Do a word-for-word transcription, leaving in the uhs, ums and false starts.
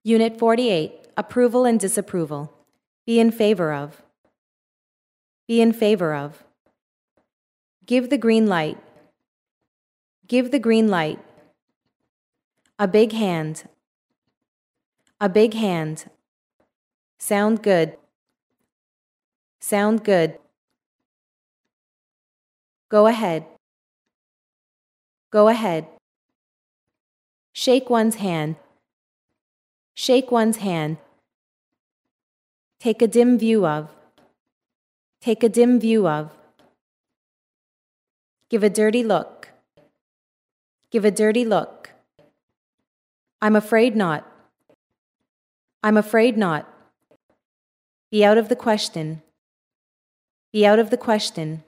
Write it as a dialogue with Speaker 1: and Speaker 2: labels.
Speaker 1: Unit forty-eight, Approval and Disapproval. Be in favor of. Be in favor of. Give the green light. Give the green light. A big hand. A big hand. Sound good. Sound good. Go ahead. Go ahead. Shake one's hand. Shake one's hand. Take a dim view of. Take a dim view of. Give a dirty look. Give a dirty look. I'm afraid not. I'm afraid not. Be out of the question. Be out of the question.